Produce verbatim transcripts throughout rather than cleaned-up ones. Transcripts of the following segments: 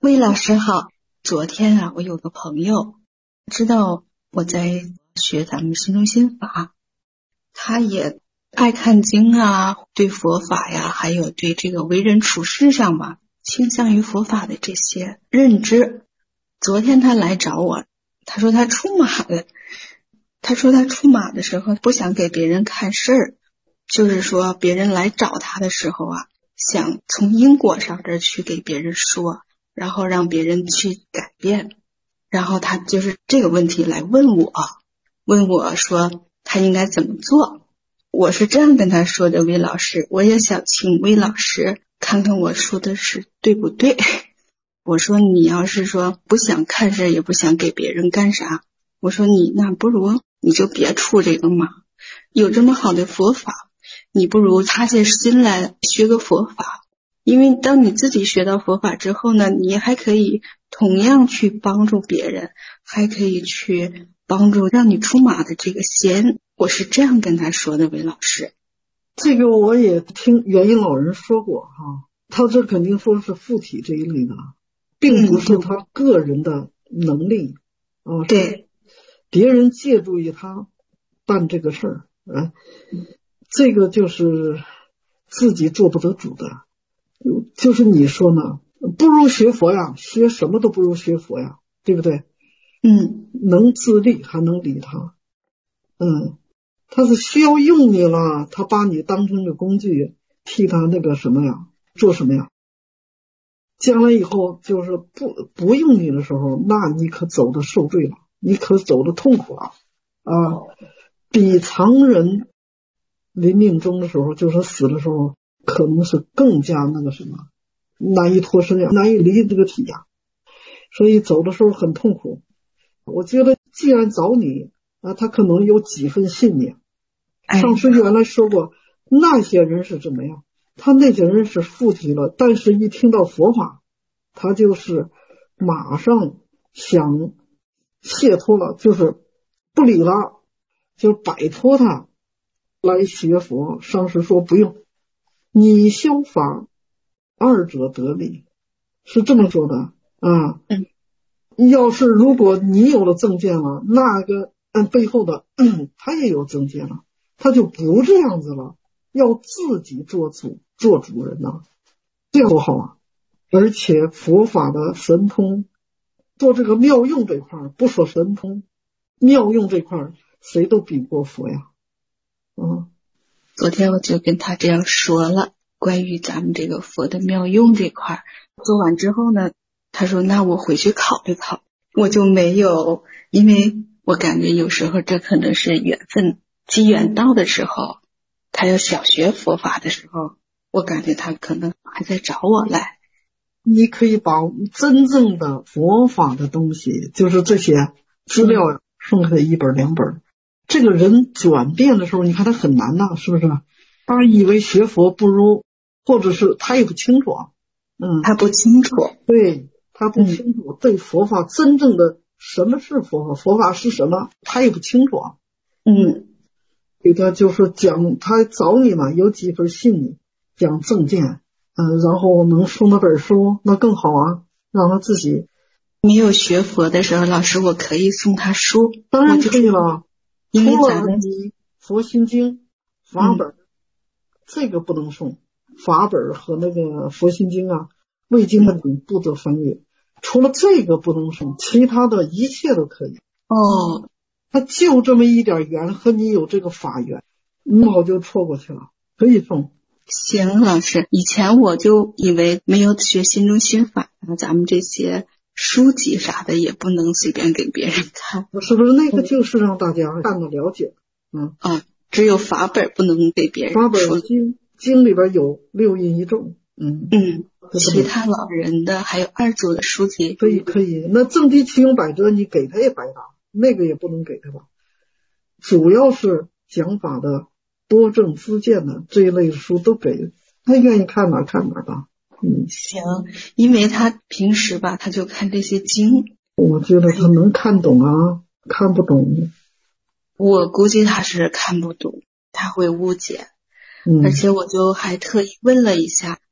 魏老师好，昨天啊，我有个朋友知道我在学咱们心中心法，他也爱看经啊，对佛法呀，还有对这个为人处事上吧，倾向于佛法的这些认知。昨天他来找我，他说他出马了，他说他出马的时候不想给别人看事儿，就是说别人来找他的时候啊，想从因果上这去给别人说，然后让别人去改变。然后他就是这个问题来问我，问我说他应该怎么做。我是这样跟他说的，魏老师，我也想请魏老师看看我说的是对不对。我说你要是说不想看事也不想给别人干啥，我说你那不如你就别出这个马，有这么好的佛法，你不如踏下心来学个佛法。因为当你自己学到佛法之后呢，你还可以同样去帮助别人，还可以去帮助让你出马的这个仙。我是这样跟他说的，魏老师。 这个我也听元音老人说过哈，他这肯定说是附体这一类的，并不是他个人的能力啊、嗯， 对， 别人借助于他办这个事儿啊，这个就是自己做不得主的。就是你说呢，不如学佛呀，学什么都不如学佛呀，对不对？ 嗯， 能自立还能理他，嗯，他是需要用你了，他把你当成个工具，替他那个什么呀，做什么呀？将来以后就是不不用你的时候，那你可走的受罪了，你可走的痛苦了啊！比常人临命终的时候，就是死的时候，可能是更加那个什么，难以脱身呀，难以离这个体呀，所以走的时候很痛苦。我觉得既然找你啊，他可能有几分信念。上师原来说过，那些人是怎么样？他那些人是附体了，但是一听到佛法，他就是马上想解脱了，就是不理了，就摆脱他来学佛。上师说不用，你修法，二者得利，是这么说的啊。 嗯， 要是如果你有了正见了，那个按背后的、嗯、他也有正见了，他就不这样子了，要自己做主做主人呐、啊，这样多好啊！而且佛法的神通，做这个妙用这块不说神通，妙用这块谁都比不过佛呀。嗯， 昨天我就跟他这样说了，关于咱们这个佛的妙用这块。做完之后呢，他说那我回去考虑考虑。我就没有，因为我感觉有时候这可能是缘分，机缘到的时候，他要想学佛法的时候，我感觉他可能还在找我来。 你可以把真正的佛法的东西，就是这些资料送给他一本两本。这个人转变的时候，你看他很难呐、啊，是不是？他以为学佛不如，或者是他也不清楚啊，嗯， 他不清楚， 对，他不清楚、嗯、对佛法真正的什么是佛法，佛法是什么，他也不清楚啊。 嗯， 给他就是讲，他找你嘛，有几分信你，讲正见。嗯，然后能送那本书，那更好啊，让他自己。 没有学佛的时候，老师我可以送他书， 当然可以了。 因为咱们佛心经法本、嗯、这个不能送，法本和那个佛心经啊，未经的不得翻阅。除了这个不能送，其他的一切都可以。 哦， 他就这么一点缘，和你有这个法缘，那我就错过去了，可以送。 行，老师，以前我就以为没有学心中心法，咱们这些书籍啥的也不能随便给别人看， 是不是？那个就是让大家看得了解。嗯啊，只有法本不能给别人说。 法本经经里边有六印一咒，嗯嗯，其他老人的还有二祖的书籍可以可以。那正谛七用百折你给他也白搭，那个也不能给他吧。主要是讲法的。多证自见的这一类书都给他，愿意看哪看哪吧。嗯， 行，因为他平时吧，他就看这些经。 我觉得他能看懂啊，看不懂。 我估计他是看不懂，他会误解。 嗯， 而且我就还特意问了一下，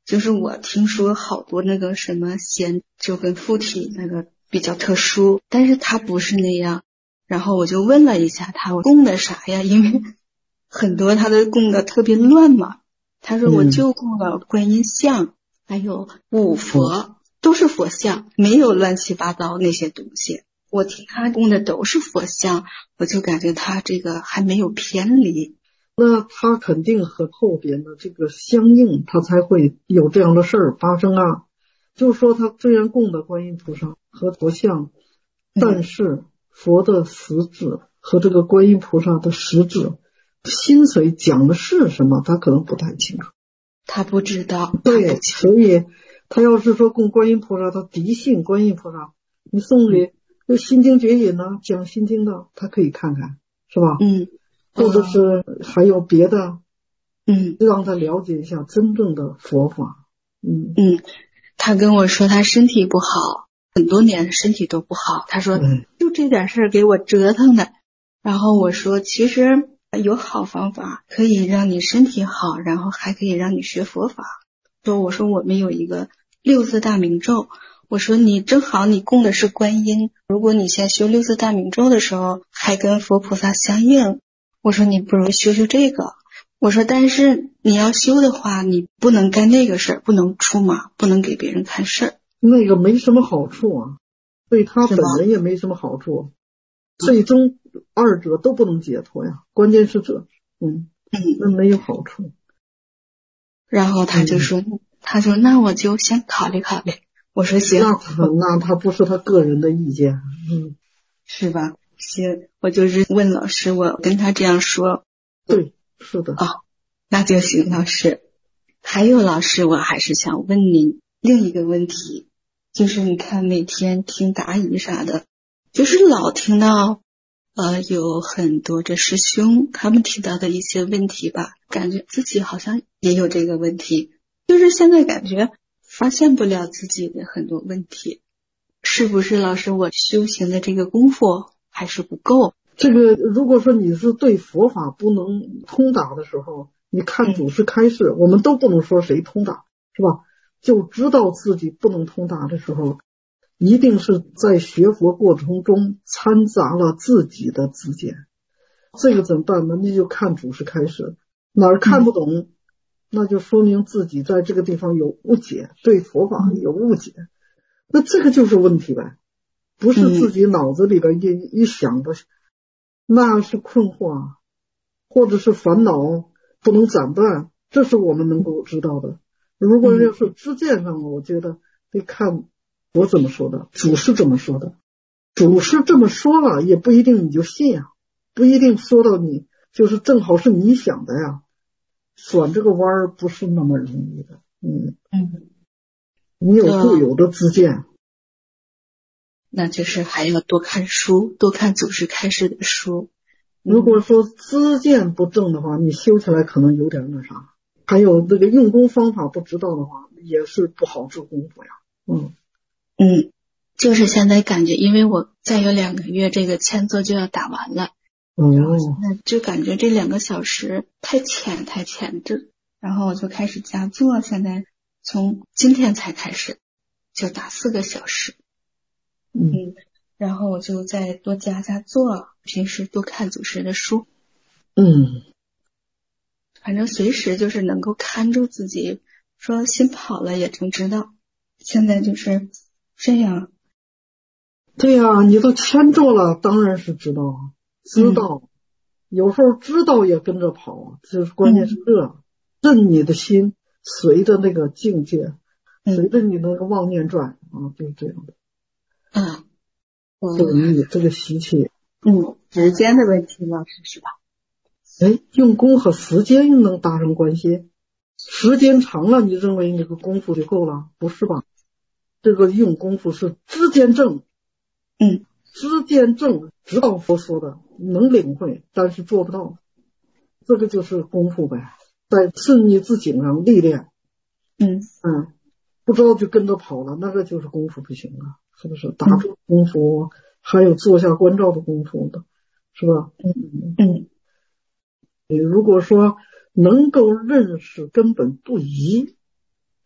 就是我听说好多那个什么仙就跟附体那个比较特殊，但是他不是那样。然后我就问了一下他，我供的啥呀？因为很多他都供的特别乱嘛。他说我就供了观音像，还有五佛，都是佛像，没有乱七八糟那些东西。我听他供的都是佛像，我就感觉他这个还没有偏离。 那他肯定和后边的这个相应，他才会有这样的事儿发生啊。就是说他虽然供的观音菩萨和佛像，但是佛的实质和这个观音菩萨的实质心髓讲的是什么，他可能不太清楚， 他不知道。 对，所以他要是说供观音菩萨，他嫡信观音菩萨，你送给就心经绝引呢，讲心经的，他可以看看，是吧？ 嗯， 或者是还有别的， 嗯， 让他了解一下真正的佛法。嗯嗯，他跟我说他身体不好，很多年身体都不好。他说就这点事儿给我折腾的。然后我说其实有好方法可以让你身体好，然后还可以让你学佛法。说我说我们有一个六字大明咒，我说你正好你供的是观音，如果你先修六字大明咒的时候还跟佛菩萨相应，我说你不如修修这个。我说但是你要修的话，你不能干那个事儿，不能出马，不能给别人看事儿。 那个没什么好处啊，对他本人也没什么好处，最终二者都不能解脱呀，关键是这，嗯嗯，那没有好处。 然后他就说、嗯、他说那我就先考虑考虑。我说行。 那他那他不是他个人的意见，嗯， 是吧？行，我就是问老师，我跟他这样说。 对，是的。 哦，那就行，老师。还有老师，我还是想问您另一个问题，就是你看每天听答疑啥的，就是老听到呃有很多这师兄他们提到的一些问题吧，感觉自己好像也有这个问题，就是现在感觉发现不了自己的很多问题，是不是老师我修行的这个功夫还是不够？ 这个如果说你是对佛法不能通达的时候，你看祖师开示、嗯、我们都不能说谁通达，是吧？就知道自己不能通达的时候，一定是在学佛过程中掺杂了自己的自见。这个怎么办呢？你就看祖师开示，哪儿看不懂、嗯、那就说明自己在这个地方有误解，对佛法有误解、嗯、那这个就是问题呗，不是自己脑子里边一、嗯、一想的，那是困惑或者是烦恼不能斩断，这是我们能够知道的。如果要是知见上，我觉得得看我怎么说的，祖师怎么说的。祖师这么说了也不一定你就信呀，不一定说到你就是正好是你想的呀，转这个弯儿不是那么容易的。嗯嗯，你有固有的知见、呃、 那就是还要多看书，多看祖师开示的书。 如果说知见不正的话，你修起来可能有点那啥，还有这个用功方法不知道的话，也是不好做功夫呀。嗯嗯，就是现在感觉，因为我再有两个月这个签座就要打完了， 哦， 那就感觉这两个小时太浅太浅，这然后我就开始加座，现在从今天才开始就打四个小时。 嗯。 嗯，然后我就再多加加座，平时多看祖师的书。 嗯， 反正随时就是能够看住自己，说心跑了也能知道。现在就是这样。 对呀、啊，你都签住了，当然是知道，知道、嗯，有时候知道也跟着跑，就是关键是这，任、嗯、你的心随着那个境界，随着你那个妄念转、嗯、啊，就是这样的。 嗯。 不容易，这个习气。 嗯，时间的问题，老师是吧？ 哎，用功和时间能搭上关系？时间长了，你认为你这个功夫就够了？不是吧？这个用功夫是知见正， 嗯， 知见正，知道佛说的，能领会，但是做不到，这个就是功夫呗，在顺逆自境上历练。 嗯嗯，不知道就跟着跑了，那个就是功夫不行啊。是不是打坐功夫、嗯、还有坐下观照的功夫的，是吧？ 嗯嗯， 你如果说能够认识根本不移，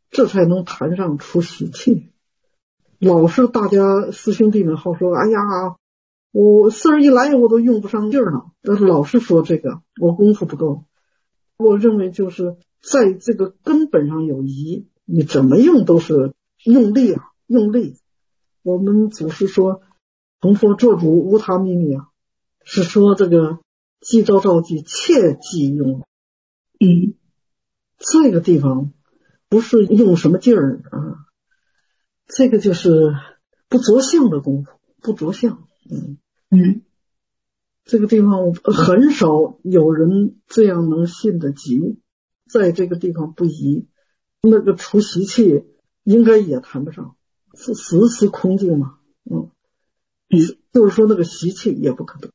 这才能谈上出习气。老是大家师兄弟们好说，哎呀，我事儿一来我都用不上劲儿了，但是老是说这个我功夫不够。我认为就是在这个根本上有疑，你怎么用都是用力啊，用力。我们祖师说同佛做主无他秘密啊，是说这个记招照记切忌用。 嗯， 这个地方不是用什么劲儿啊，这个就是不着相的功夫，不着相。嗯嗯， 这个地方很少有人这样能信得及，在这个地方不疑，那个除习气应该也谈不上，是时时空静嘛。嗯，就是说那个习气也不可得，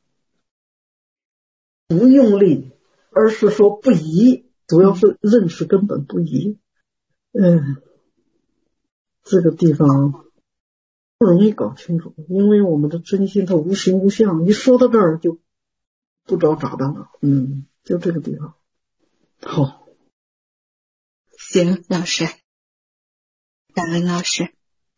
不用力，而是说不疑，主要是认识根本不疑。嗯，这个地方不容易搞清楚，因为我们的真心它无形无相，一说到这儿就不知道咋办了。嗯，就这个地方。好， 行，老师，感恩老师。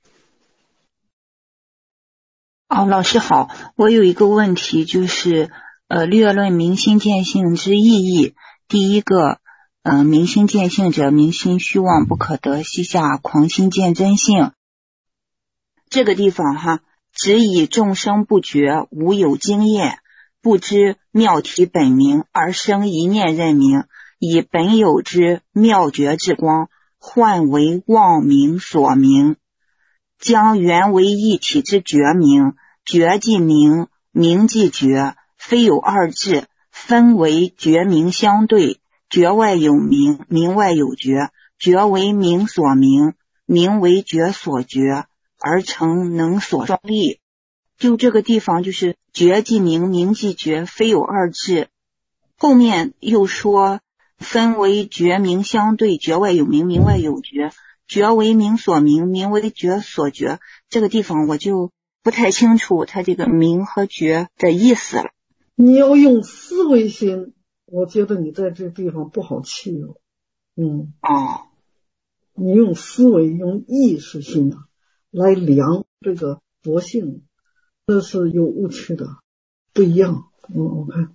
哦，老师好，我有一个问题，就是呃，略论明心见性之意义。第一个，嗯、呃，明心见性者，明心虚妄不可得，膝下狂心见真性。这个地方哈，只以众生不觉，无有经验，不知妙体本名，而生一念认名，以本有之妙觉之光，幻为妄名所名，将原为一体之觉名，觉即名，名即觉，非有二致，分为觉名相对，觉外有名，名外有觉，觉为名所名，名为觉所觉，而成能所双立。就这个地方就是觉即名，名即觉，非有二致。后面又说分为觉名相对，觉外有名，名外有觉，觉为名所名，名为觉所觉。这个地方我就不太清楚它这个名和觉的意思了。 你要用思维心，我觉得你在这地方不好气哦。嗯， 哦， 你用思维用意识心啊来量这个佛性，这是有误区的，不一样。嗯，我看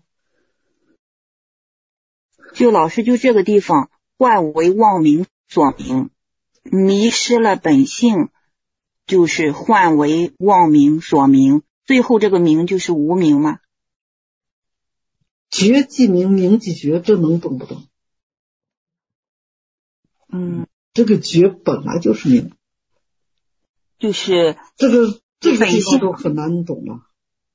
就老师就这个地方，幻为妄名所名，迷失了本性，就是幻为妄名所名，最后这个名就是无名吗？ 觉即名，名即觉，这能懂不懂？ 嗯， 这个觉本来就是名， 就是这个这个本性地方都很难懂了。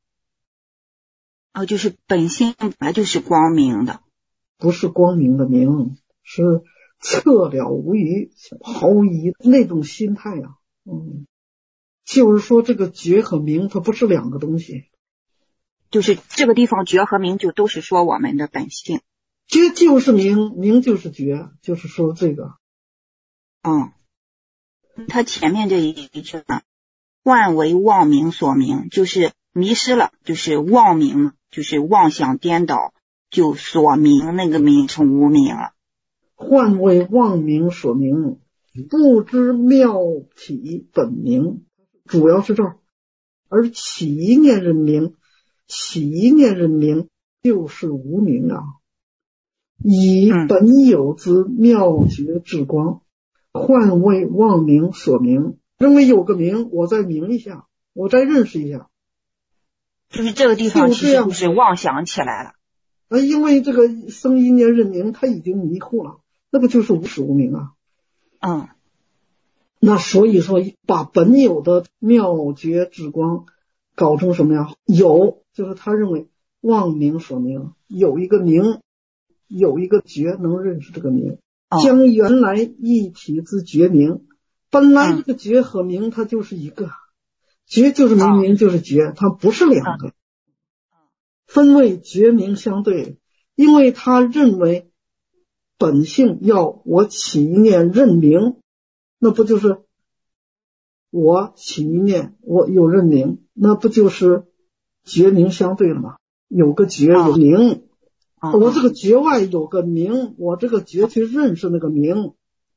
哦，就是本性本来就是光明的， 不是光明的明，是彻了无余、毫无疑那种心态呀、啊。嗯，就是说这个觉和明它不是两个东西。 就是这个地方觉和明就都是说我们的本性。 觉就是明，明就是觉，就是说这个。 嗯，他前面这一句呢，幻为妄名所名，就是迷失了，就是妄名，就是妄想颠倒，就所名那个名成无名了。 幻为妄名所名，不知妙体本名，主要是这儿。而起一念认名，起一念认名就是无名啊。以本有之妙觉之光，幻为妄名所名，认为有个名，我再名一下，我再认识一下。 就是这个地方其实就是妄想起来了。 啊，因为这个生一念认名，他已经迷糊了，那不就是无始无明啊？ 嗯， 那所以说把本有的妙觉之光搞成什么呀？有，就是他认为妄名所名，有一个名，有一个觉能认识这个名， 哦、 将原来一体之觉名，本来这个觉和名它就是一个，觉就是明，名就是觉，它不是两个。分为觉名相对，因为他认为本性要我起一念认明，那不就是我起一念我有认明，那不就是觉名相对了吗？有个觉有名，我这个觉外有个名，我这个觉去认识那个名，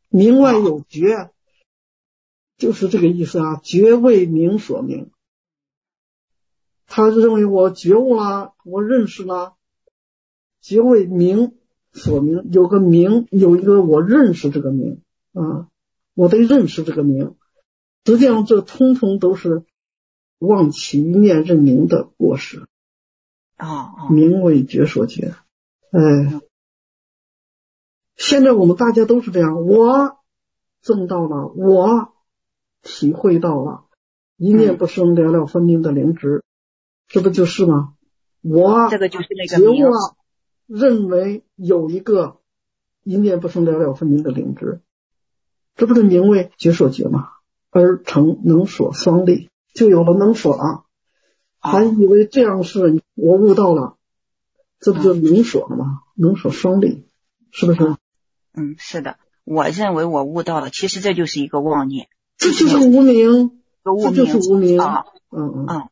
明外有觉，就是这个意思啊，觉为明所明。他认为我觉悟了，我认识了，觉为明所明，有个明，有一个我认识这个明啊，我得认识这个明。实际上这通通都是妄起一念认明的过失。 哦哦， 明为觉所觉。哎，现在我们大家都是这样，我证到了，我体会到了一念不生了了分明的灵知，这不就是吗？我这个就是那个觉悟明了，认为有一个一念不生了了分明的灵知，这不是名为觉所觉吗？而成能所双立，就有了能所了。还以为这样是我悟到了，这不就能所了吗？能所双立，是不是？ 嗯，是的，我认为我悟到了，其实这就是一个妄念， 这就是无明，这就是无明。 啊， 嗯嗯嗯。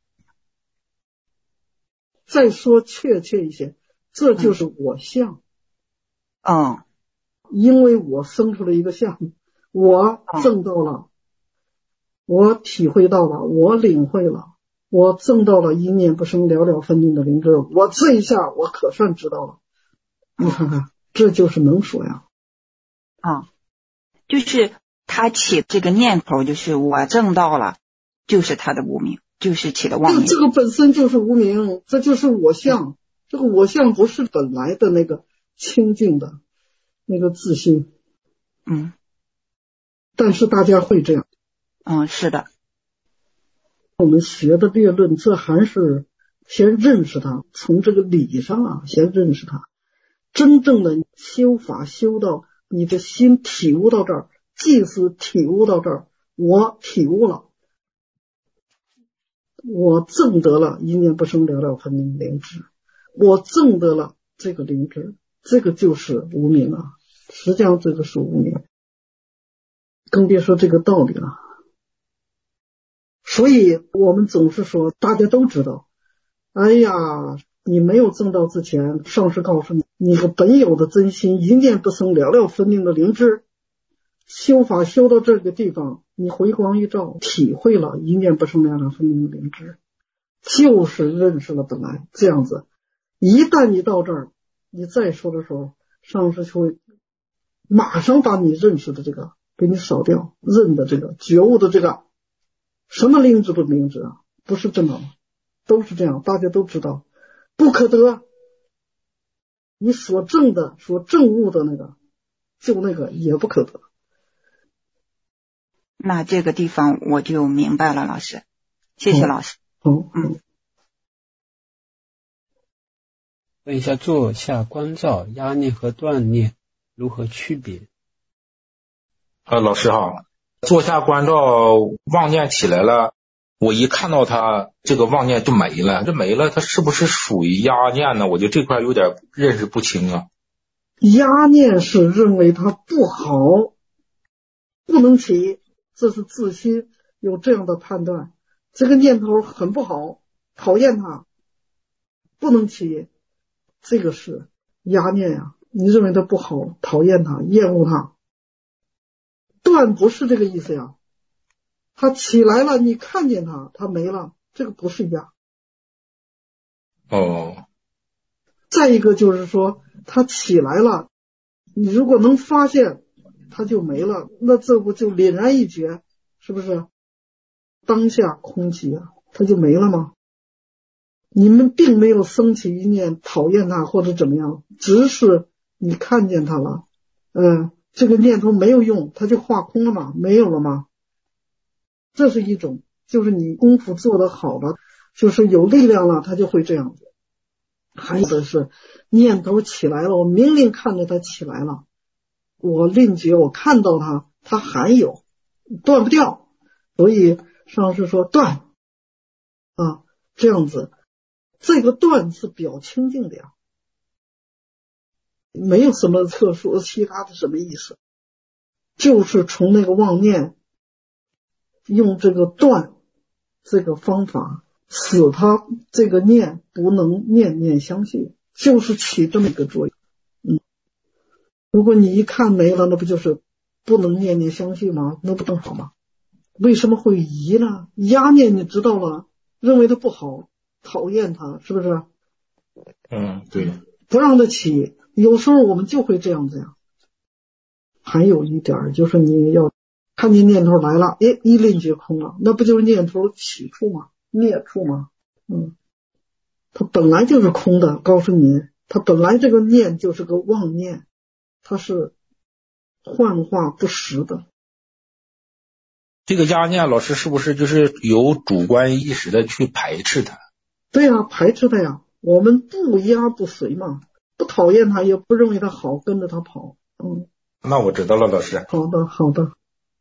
再说确切一些，这就是我相。 嗯， 因为我生出了一个相，我证到了，我体会到了，我领会了，我证到了一念不生了了分明的灵知，我这一下我可算知道了。你看看，这就是能所呀。 啊，就是他起这个念头，就是我证到了，就是他的无明，就是起的妄念。 这个本身就是无明，这就是我相。这个我相不是本来的那个清净的那个自信。 嗯， 但是大家会这样。 嗯，是的。 我们学的略论，这还是先认识它，从这个理上啊，先认识它。真正的修法修到你的心体悟到这儿，即使体悟到这儿，我体悟了，我证得了一念不生了了分明灵知，我证得了这个灵知，这个就是无明啊，实际上这个是无明，更别说这个道理了。所以我们总是说，大家都知道，哎呀，你没有证到之前，上师告诉你，你个本有的真心一念不生了了分明的灵知，修法修到这个地方，你回光一照，体会了一念不生了了分明的灵知，就是认识了本来这样子。一旦你到这儿，你再说的时候，上师就会马上把你认识的这个给你扫掉，认的这个觉悟的这个什么灵知不灵知啊？不是这么，都是这样，大家都知道，不可得。你所证的、所证悟的那个，就那个也不可得。 那这个地方我就明白了，老师，谢谢老师。 哦，嗯。 问一下，坐下观照压念和断念如何区别？ 呃，老师好，坐下观照妄念起来了，我一看到它，这个妄念就没了，这没了，它是不是属于压念呢？我就这块有点认识不清啊。 压念是认为它不好，不能起，这是自心有这样的判断，这个念头很不好，讨厌它，不能起，这个是压念呀、啊。你认为它不好，讨厌它，厌恶它。断不是这个意思呀，它起来了，你看见它，它没了，这个不是压。 哦。 再一个就是说，它起来了，你如果能发现它就没了，那这不就凛然一觉，是不是？当下空寂啊，它就没了吗？你们并没有升起一念讨厌它或者怎么样，只是你看见它了，嗯，这个念头没有用，它就化空了嘛，没有了吗？这是一种，就是你功夫做得好了，就是有力量了，它就会这样子。还有的是念头起来了，我明明看着它起来了，我另觉我看到它，它还有，断不掉，所以上师说断啊，这样子，这个断是表清净的呀，没有什么特殊其他的什么意思，就是从那个妄念用这个断这个方法使他这个念不能念念相续，就是起这么一个作用。嗯，如果你一看没了，那不就是不能念念相续吗？那不正好吗？为什么会疑呢？压念你知道了，认为它不好，讨厌它，是不是？ 嗯，对， 不让它起，有时候我们就会这样子呀。还有一点就是你要看见念头来了，诶，一论即空了，那不就是念头起处吗？灭处吗？嗯，它本来就是空的，告诉你，它本来这个念就是个妄念，它是幻化不实的。 这个压念老师是不是就是有主观意识的去排斥它？ 对呀、啊，排斥它呀，我们不压不随嘛，不讨厌它，也不认为它好，跟着它跑。嗯， 那我知道了，老师。 好的，好的。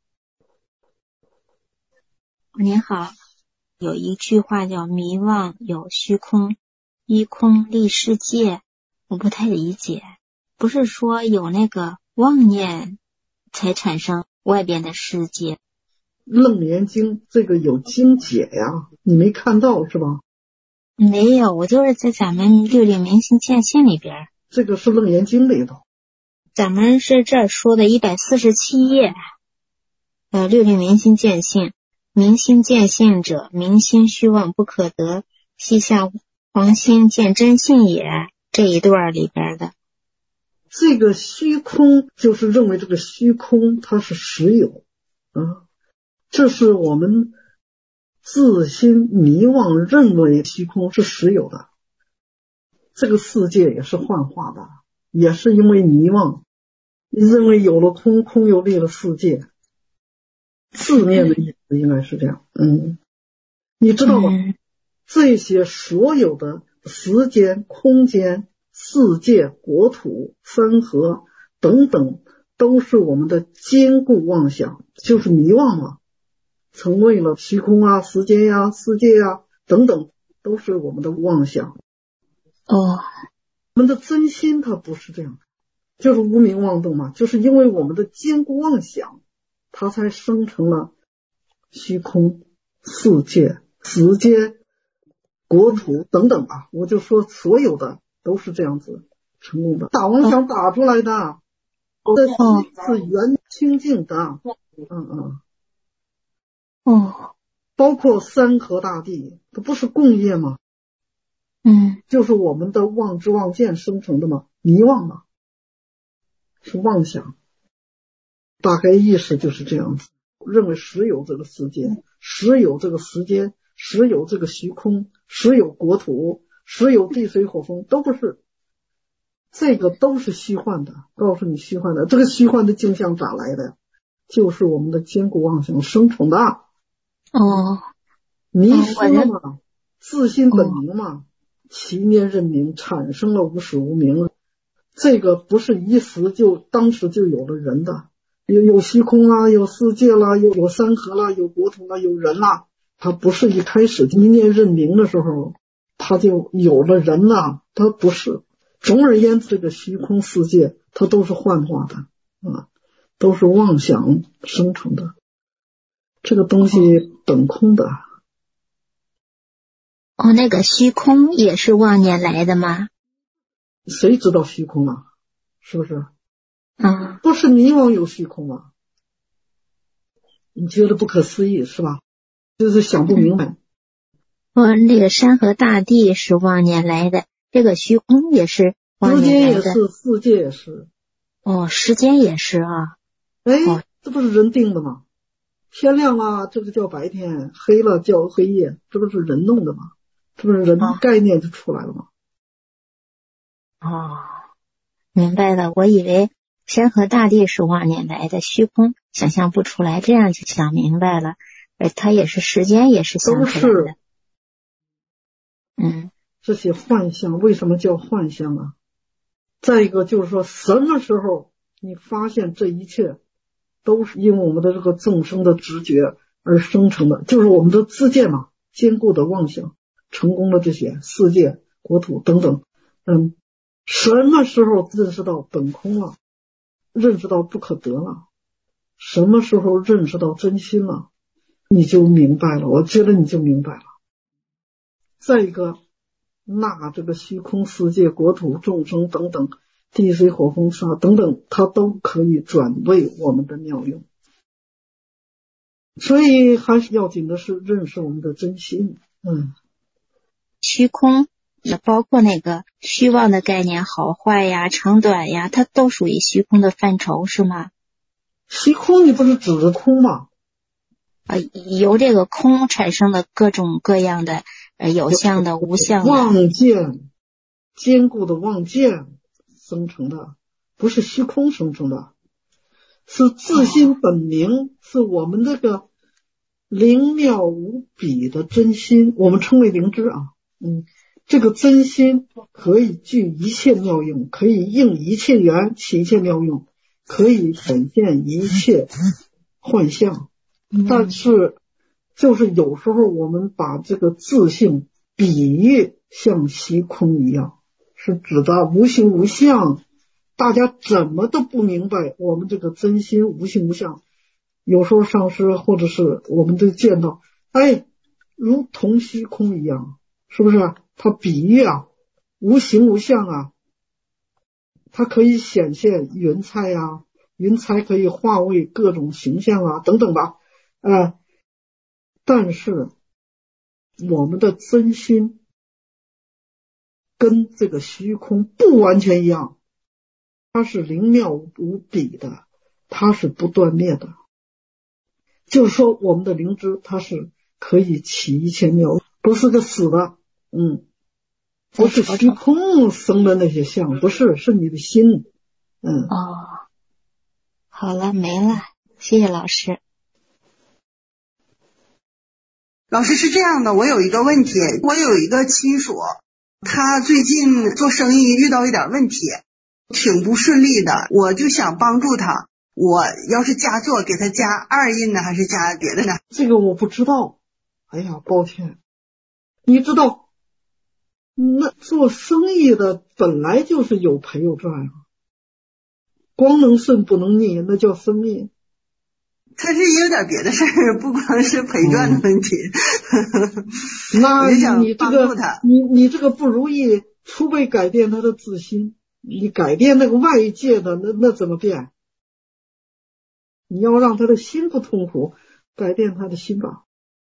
您好，有一句话叫迷妄有虚空，依空立世界，我不太理解，不是说有那个妄念才产生外边的世界？ 楞严经这个有经解呀，你没看到是吧？ 没有，我就是在咱们六六明心见性里边， 这个是楞严经里头， 咱们是这儿说的一百四十七页，呃，六六明心见性，明心见性者，明心虚妄不可得，膝下黄心见真性也，这一段里边的。 这个虚空就是认为这个虚空它是实有啊，这是我们自心迷妄认为虚空是实有的，这个世界也是幻化的，也是因为迷妄认为有了空，空又立了世界，字面的意思应该是这样。嗯，你知道吗？ 嗯、 这些所有的时间、空间、世界、国土、山河等等，都是我们的坚固妄想，就是迷妄嘛。成为了虚空啊、时间呀、啊、世界呀、啊、等等，都是我们的妄想。 哦， 我们的真心它不是这样，就是无明妄动嘛，就是因为我们的坚固妄想，它才生成了虚空、世界、时间、国土等等吧。我就说所有的都是这样子成功的，打妄想打出来的，这是原清净的。嗯嗯。 哦， 包括山河大地，它不是共业吗？ 嗯， 就是我们的妄知妄见生成的嘛，迷妄嘛，是妄想。大概意识就是这样子，认为实有这个世界，实有这个时间，实有这个虚空，实有国土，实有地水火风，都不是，这个都是虚幻的。告诉你虚幻的，这个虚幻的镜像咋来的？就是我们的坚固妄想生成的。 哦， 迷失了嘛、哦，自心本明嘛、哦，其念认明，产生了无始无明。这个不是一时就当时就有了人的，有有虚空啦，有世界啦，有有山河啦，有国土啦，有人啦。它不是一开始一念认明的时候，它就有了人啦，它不是。总而言之，这个虚空世界它都是幻化的啊，都是妄想生成的。这个东西本空的。 哦，那个虚空也是妄念来的吗？ 谁知道虚空啊？是不是？ 嗯， 不是迷妄有虚空啊？你觉得不可思议是吧？就是想不明白。 哦，那个山河大地是妄念来的，这个虚空也是妄念来的。 时间也是，世界也是。 哦，时间也是啊。 哎、 哦， 这不是人定的吗？天亮了，这个叫白天；黑了叫黑夜，这不是人弄的吗？这不是人概念就出来了吗？ 哦，明白了。我以为山河大地是妄念来的，虚空想象不出来，这样就想明白了。而它也是时间，也是想出来的。嗯， 这些幻象为什么叫幻象啊？再一个就是说，什么时候你发现这一切都是因为我们的这个众生的直觉而生成的，就是我们的自见嘛，坚固的妄想成功的这些世界、国土等等。嗯，什么时候认识到本空了，认识到不可得了，什么时候认识到真心了，你就明白了。我觉得你就明白了。再一个，那这个虚空世界、国土、众生等等， 地水火风沙等等，它都可以转为我们的妙用。所以还是要紧的是认识我们的真心。嗯， 虚空也包括那个虚妄的概念，好坏呀、长短呀，它都属于虚空的范畴，是吗？ 虚空你不是指着空吗？ 啊，由这个空产生的各种各样的呃有相的、无相的妄见，坚固的妄见生成的，不是虚空生成的，是自心本明，哦、是我们这个灵妙无比的真心，我们称为灵知啊。嗯，这个真心可以具一切妙用，可以应一切缘，起一切妙用，可以显现一切幻象。但是就是有时候我们把这个自性比喻像虚空一样，是指的无形无相，大家怎么都不明白我们这个真心无形无相。有时候上师或者是我们都见到，哎，如同虚空一样，是不是？它比喻啊，无形无相啊，它可以显现云彩啊，云彩可以化为各种形象啊，等等吧。呃，但是我们的真心跟这个虚空不完全一样，它是灵妙无比的，它是不断灭的。就是说我们的灵知它是可以起一切妙，不是个死的，嗯，不是虚空生的那些相，不是，是你的心。嗯， 哦，好了，没了，谢谢老师。 老师是这样的，我有一个问题，我有一个亲属，他最近做生意遇到一点问题，挺不顺利的，我就想帮助他。我要是加做，给他加二印呢，还是加别的呢？ 这个我不知道。哎呀，抱歉。你知道，那做生意的本来就是有赔有赚啊，光能顺不能逆，那叫生意。 他是也有点别的事儿，不光是赔赚的问题。 嗯、那你这个你你这个不如意，除非改变他的自心，你改变那个外界的，那那怎么变？你要让他的心不痛苦，改变他的心吧。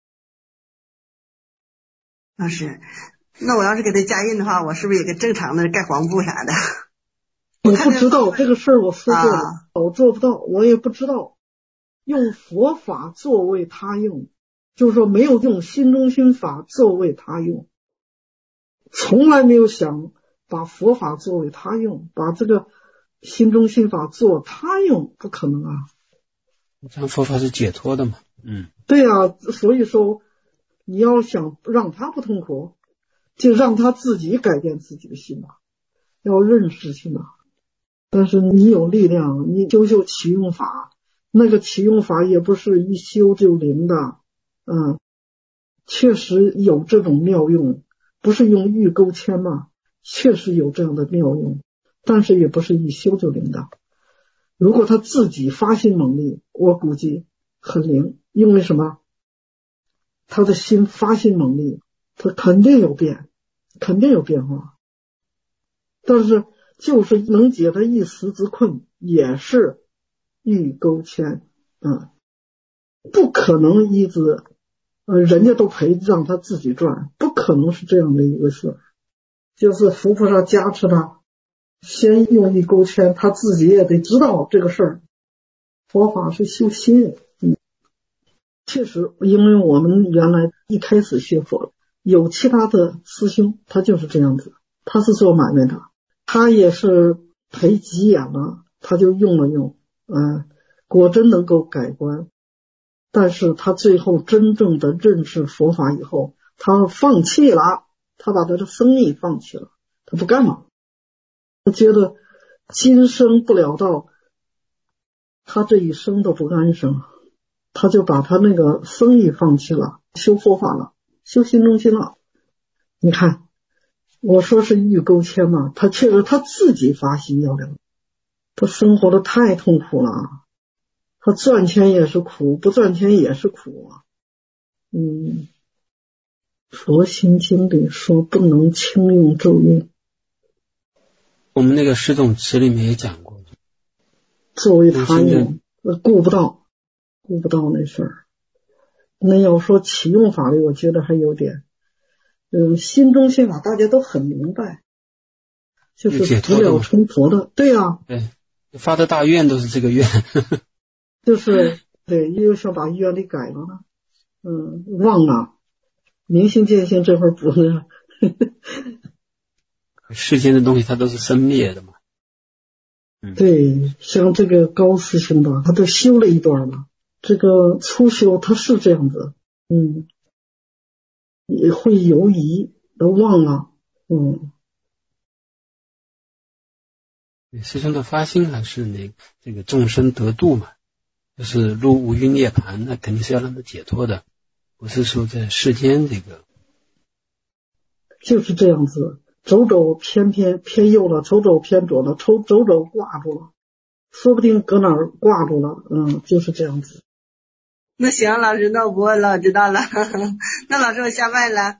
老师，那我要是给他加印的话，我是不是也跟正常的盖黄布啥的？ 我不知道这个事儿，我说过了、啊，我做不到，我也不知道。用佛法作为他用，就是说没有用心中心法作为他用，从来没有想把佛法作为他用，把这个心中心法做他用，不可能啊。 这样佛法是解脱的嘛？嗯， 对啊，所以说你要想让他不痛苦，就让他自己改变自己的心吧，要认识心吧。但是你有力量，你修修启用法，那个启用法也不是一修就灵的，嗯，确实有这种妙用，不是用玉钩签嘛，确实有这样的妙用，但是也不是一修就灵的。如果他自己发心猛力，我估计很灵，因为什么？他的心发心猛力，他肯定有变，肯定有变化。但是就是能解他一时之困，也是玉钩签，嗯，不可能一直呃人家都赔让他自己赚，不可能是这样的一个事。就是佛菩萨加持他，先用一钩签，他自己也得知道这个事儿。佛法是修心，嗯，确实，因为我们原来一开始学佛，有其他的师兄，他就是这样子，他是做买卖的，他也是赔急眼了，他就用了用，嗯，果真能够改观。但是他最后真正的认识佛法以后，他放弃了，他把他的生意放弃了，他不干了。他觉得今生不了道，他这一生都不安生，他就把他那个生意放弃了，修佛法了，修心中心了。你看，我说是玉钩签嘛，他确实他自己发心要了，他生活的太痛苦了，他赚钱也是苦，不赚钱也是苦啊。嗯，佛心经里说不能轻用咒印。 我们那个十种词里面也讲过， 作为他人顾不到顾不到那事儿。那要说启用法律，我觉得还有点嗯，心中心法大家都很明白，就是不了成佛的。对啊， 对，发的大愿都是这个愿。 就是对，又想把愿力改了呢。嗯，忘了明心见性这会儿不是世间的东西它都是生灭的嘛。嗯， 对，像这个高斯行吧，他都修了一段了。这个初修他是这样子，嗯，也会犹疑，都忘了，嗯。 师兄的发心还是那这个众生得度嘛，就是入无余涅盘，那肯定是要让他解脱的，不是说在世间这个。 就是这样子，走走偏偏偏右了，走走偏左了，走走走挂住了，说不定搁哪儿挂住了，嗯，就是这样子。 那行，老师，那我不问了，知道了。那老师，我下麦了。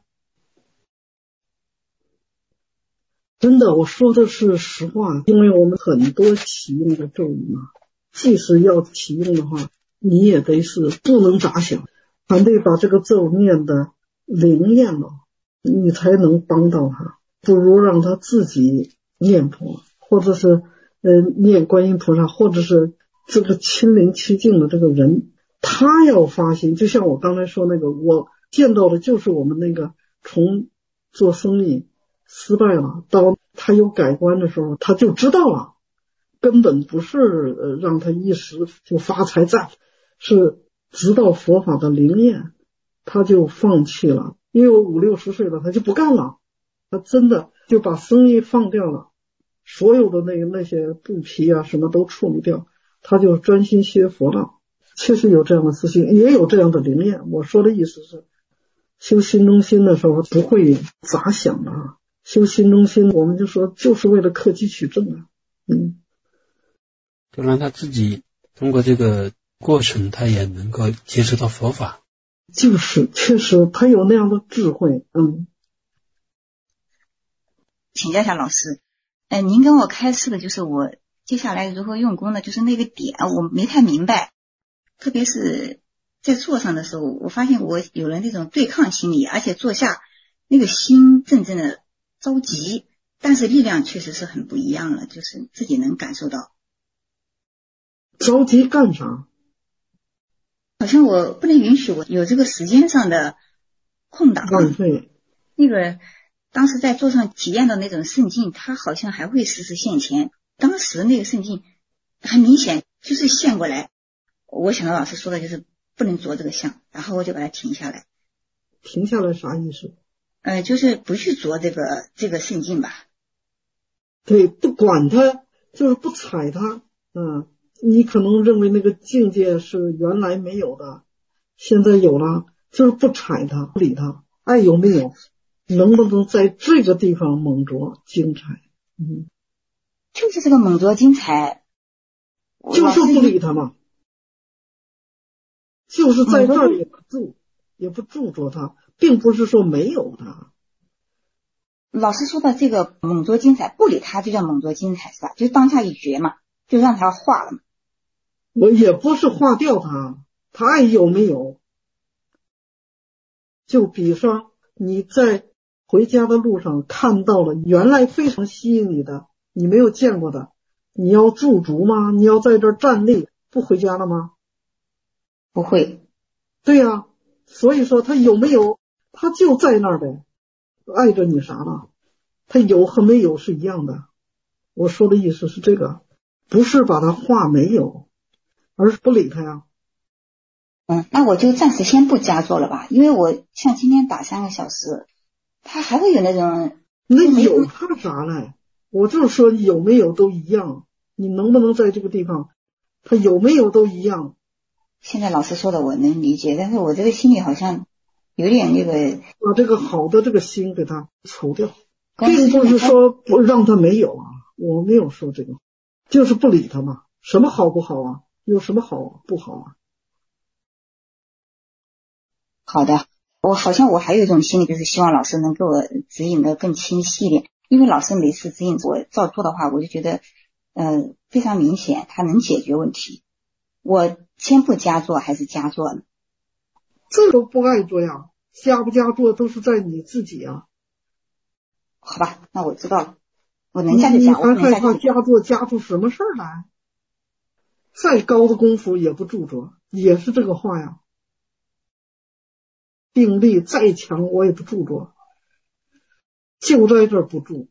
真的，我说的是实话，因为我们很多启用的咒语嘛，即使要启用的话，你也得是不能杂想，还得把这个咒念的灵验了，你才能帮到他。不如让他自己念佛，或者是呃念观音菩萨，或者是这个亲临其境的这个人，他要发心。就像我刚才说那个，我见到的就是我们那个从做生意失败了到他有改观的时候，他就知道了，根本不是呃让他一时就发财在，是直到佛法的灵验，他就放弃了。因为我五六十岁了，他就不干了，他真的就把生意放掉了，所有的那个那些布皮啊什么都处理掉，他就专心学佛了。确实有这样的事情，也有这样的灵验。我说的意思是，修心中心的时候不会杂想的啊，修心中心我们就说就是为了克己取证啊，嗯， 就让他自己通过这个过程，他也能够接触到佛法。 就是确实他有那样的智慧，嗯。 请教一下老师，呃，您跟我开示的就是我接下来如何用功的，就是那个点我没太明白，特别是在坐上的时候，我发现我有了那种对抗心理，而且坐下那个心阵阵的着急，但是力量确实是很不一样了，就是自己能感受到。 着急干啥？ 好像我不能允许我有这个时间上的空档。 浪费。 那个当时在座上体验到那种圣境，它好像还会时时现前。当时那个圣境很明显就是现过来，我想到老师说的就是不能着这个相，然后我就把它停下来。 停下来啥意思？ 呃，就是不去着这个这个圣境吧。 对，不管它，就是不踩它。嗯，你可能认为那个境界是原来没有的，现在有了，就是不踩它，不理它。爱有没有？能不能在这个地方猛着精彩？嗯， 就是这个猛着精彩， 就是不理它嘛，就是在这儿也不住，也不住着它，并不是说没有它。 老师说的这个猛着精彩，不理它就叫猛着精彩，是吧？就当下一觉嘛，就让它化了嘛。 我也不是化掉它，它爱有没有？就比方你在回家的路上看到了原来非常吸引你的，你没有见过的，你要驻足吗？你要在这儿站立，不回家了吗？ 不会。 对呀、啊，所以说他有没有，他就在那儿呗，碍着你啥了？他有和没有是一样的。我说的意思是这个，不是把它化没有，而是不理他呀。 嗯，那我就暂时先不加做了吧，因为我像今天打三个小时，他还会有那种。 那有怕啥嘞？我就是说有没有都一样，你能不能在这个地方，他有没有都一样。 现在老师说的我能理解，但是我这个心里好像有点那个， 把这个好的这个心给他除掉，并不是说不让他没有啊，我没有说这个，就是不理他嘛。什么好不好啊？有什么好不好啊？ 好的，我好像我还有一种心理，就是希望老师能给我指引的更清晰一点。 因为老师每次指引我照做的话，我就觉得呃非常明显，它能解决问题。我先不加做还是加做呢？ 这都不爱做呀，加不加做都是在你自己啊。 好吧，那我知道了，我能加就加，我你还害怕能加加做加出什么事儿来？再高的功夫也不著作，也是这个话呀。病力再强我也不著作，就在这儿不住。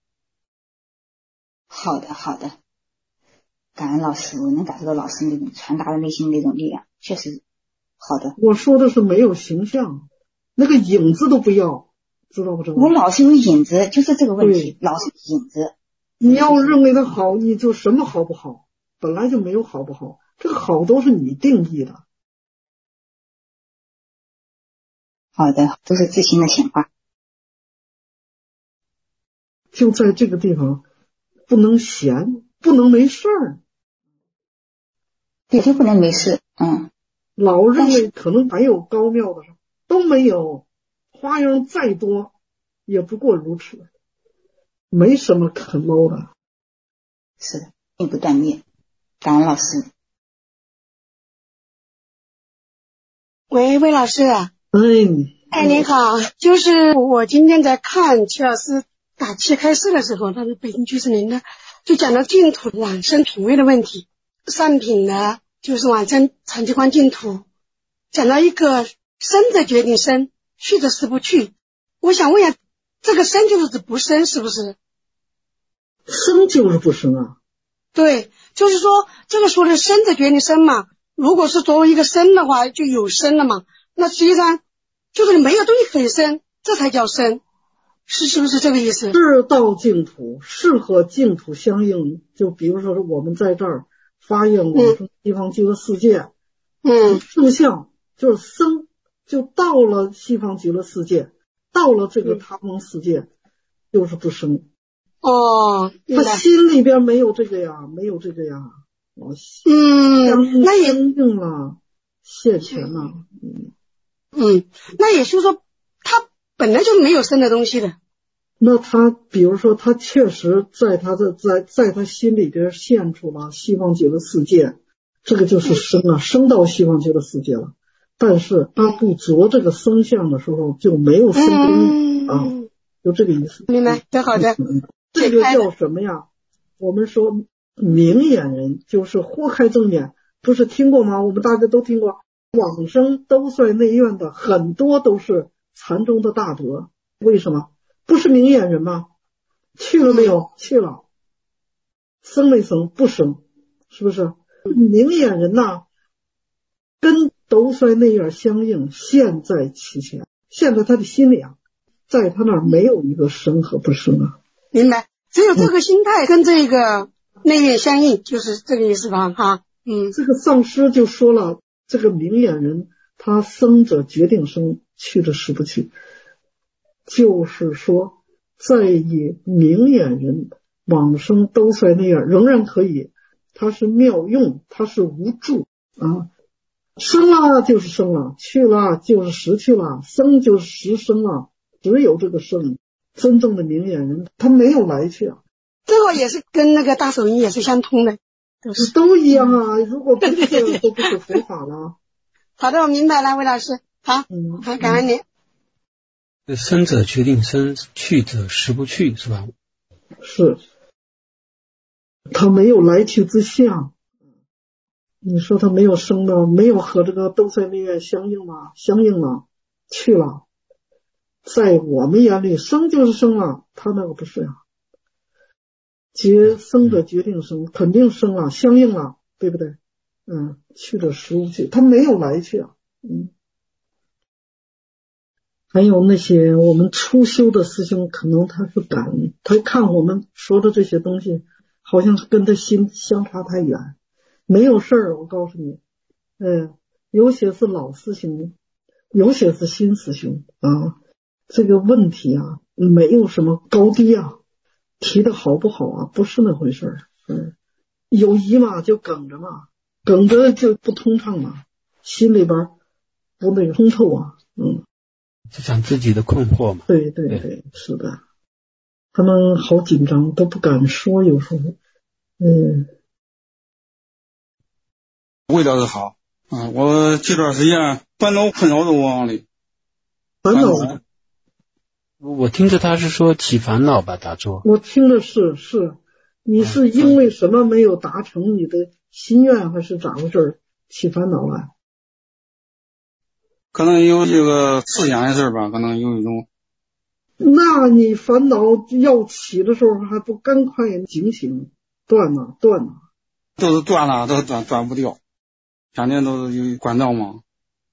好的好的，感恩老师，我能感受到老师那种传达的内心那种力量，确实好的。 我说的是没有形象，那个影子都不要，知道不知道？ 我老是有影子，就是这个问题，老是影子。 你要认为它好，你就什么好不好，本来就没有好不好，这个好都是你定义的。 好的，都是自心的显化。 就在这个地方不能闲，不能没事儿。 对，就不能没事。嗯， 老认为可能还有高妙的事，都没有，花样再多也不过如此，没什么可捞的。 是的，并不断灭。感恩老师。 喂，魏老师。 哎， 哎，您好，就是我今天在看齐老师打气开示的时候，他是北京居士林的，就讲到净土往生品位的问题。上品呢，就是往生长期观净土，讲到一个生者决定生，去者死不去。我想问一下，这个生就是指不生，是不是？ 生就是不生啊。 对，就是说这个说的生者决定生嘛，如果是作为一个生的话，就有生了嘛。那实际上就是没有东西可以生，这才叫生，是是不是这个意思？ 是道净土，是和净土相应。就比如说我们在这儿发愿往生西方极乐世界， 嗯， 圣相就是生，就到了西方极乐世界，到了这个他方世界，就是不生。 哦， 他心里边没有这个呀，没有这个呀。 嗯，那也应了，现前了。 嗯嗯，那也就是说，他本来就没有生的东西的。 那他比如说，他确实在他的在在他心里边现出了西方极乐世界，这个就是生啊，生到西方极乐世界了。但是他不着这个生相的时候，就没有生东西、嗯、啊，就这个意思。 明白，挺好的。 这个叫什么呀？我们说明眼人，就是豁开正眼，不是听过吗？我们大家都听过。往生兜率内院的很多都是禅宗的大德，为什么？不是明眼人吗？去了没有？去了。生没生？不生，是不是？明眼人呐，跟兜率内院相应，现在其前，现在他的心里啊，在他那儿没有一个生和不生啊。 明白，只有这个心态跟这个内院相应，就是这个意思吧？哈，嗯， 这个上师就说了。这个明眼人，他生者决定生，去者死不去。就是说，在以明眼人往生兜率内院仍然可以，他是妙用，他是无助啊。生了就是生了，去了就是失去了，生就是实生了，只有这个生。真正的明眼人，他没有来去啊。 这个也是跟那个大手印也是相通的。 都, 都一样啊！如果不是这样，都不是佛法了。 好的，我明白了，魏老师。好， 嗯， 好，感恩您。 生者决定生，去者实不去，是吧？ 是，他没有来去之相。你说他没有生的，没有和这个兜率内院相应吗？相应了，去了。在我们眼里，生就是生了，他那个不是呀、啊。决生者决定生，肯定生了，相应了，对不对？嗯，去者实无去，他没有来去啊。嗯，还有那些我们初修的师兄，可能他是感，他看我们说的这些东西，好像跟他心相差太远。没有事儿，我告诉你，嗯，有些是老师兄，有些是新师兄啊。这个问题啊，没有什么高低啊。提的好不好啊？不是那回事儿。嗯，有疑嘛就梗着嘛，梗着就不通畅嘛，心里边不那个通透啊。嗯， 就讲自己的困惑嘛。 对对对，是的。 他们好紧张，都不敢说，有时候，嗯。 味道是好啊，我这段时间烦恼困扰着我往里。 烦恼？ 我听着他是说起烦恼吧，打坐。 我听的是是，你是因为什么没有达成你的心愿，还是咋回事起烦恼了？ 可能有这个思想的事吧，可能有一种。 那你烦恼要起的时候，还不赶快警醒，断了断了。 都是断了，都是断断不掉，天天都是有关照嘛。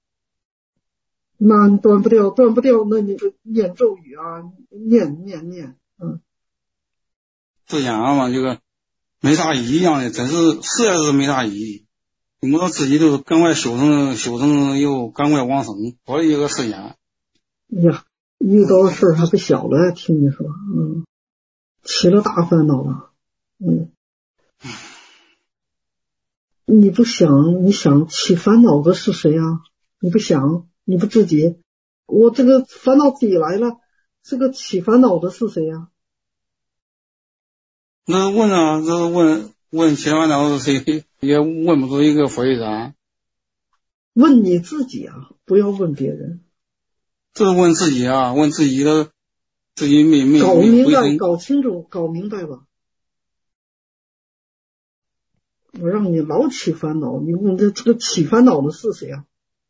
那断不掉，断不掉，那你就念咒语啊，念念念，嗯。 思想嘛，这个没啥意义一样的，真是实在是没啥意义。我自己就赶快修成修成以后，赶快往生，我的一个思想。 呀，遇到的事儿还不小了，听你说，嗯，起了大烦恼了，嗯。你不想，你想起烦恼的是谁啊？你不想，你不自己，我这个烦恼自己来了，这个起烦恼的是谁呀？ 那问啊，这问问起烦恼是谁，也问不出一个回答。 问你自己啊，不要问别人。 这是问自己啊，问自己的，自己没没搞明白，搞清楚，搞明白吧。我让你老起烦恼，你问这这个起烦恼的是谁啊？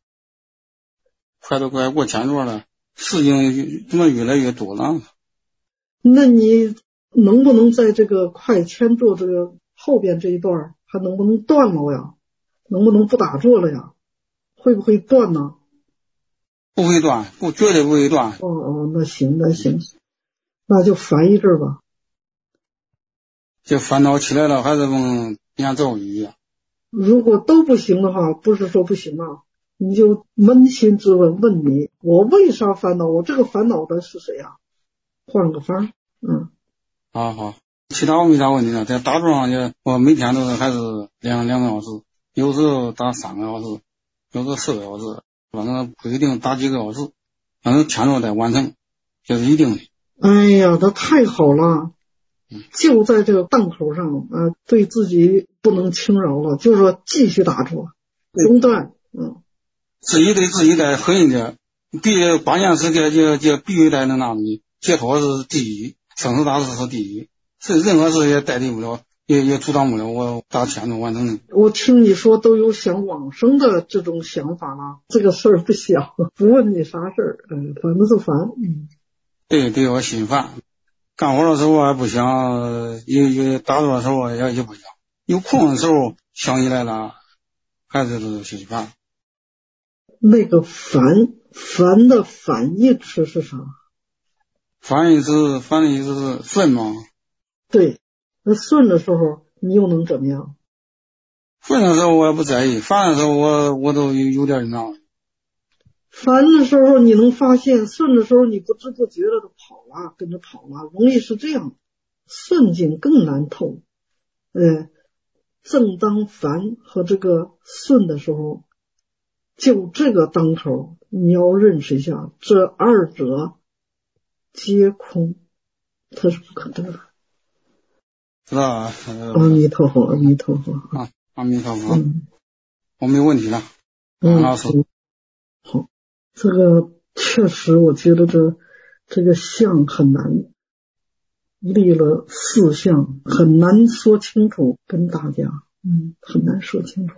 快都快过前段了，事情怎么越来越多了？ 那你能不能在这个快签座这个后边这一段还能不能断了呀？能不能不打坐了呀？会不会断呢？ 不会断，不绝对不会断。 哦哦，那行那行，那就烦一阵吧。 这烦恼起来了，还是问念咒语。 如果都不行的话，不是说不行啊，你就扪心自问，问你我为啥烦恼？我这个烦恼的是谁呀、啊？换个法，嗯。 好好，其他我没啥问题了。在打坐上去，我每天都是还是两两个小时，有时候打三个小时，有时候四个小时，反正不一定打几个小时，反正天着再完成，这是一定的。 哎呀，这太好了。就在这个档口上啊，对自己不能轻饶了，就是说继续打坐，中断，嗯， 自己对自己再狠一点，必关键时刻就就必须得能那里解脱是第一，生死大事是第一，是任何事也代替不了，也也阻挡不了我大天中完成的。 我听你说都有想往生的这种想法了，这个事儿不小，不问你啥事儿，嗯，反正是烦，嗯， 对对，我心烦。干活的时候我还不想，有有打坐的时候也也不想，有空的时候想起来了，还是都心烦。 那个烦烦的反义词是啥？ 反义词反义词是顺吗？ 对，那顺的时候你又能怎么样？ 顺的时候我也不在意，烦的时候我我都有有点那。 烦的时候你能发现，顺的时候你不知不觉的都跑了，跟着跑了，容易是这样。顺境更难透。呃，正当烦和这个顺的时候，就这个当口，你要认识一下，这二者皆空，它是不可得的。 知道啊？ 阿弥陀佛，阿弥陀佛啊，阿弥陀佛。 嗯， 我没问题了。 嗯， 老师。 好。这个确实，我觉得这这个相很难，立了四相很难说清楚，跟大家，嗯，很难说清楚。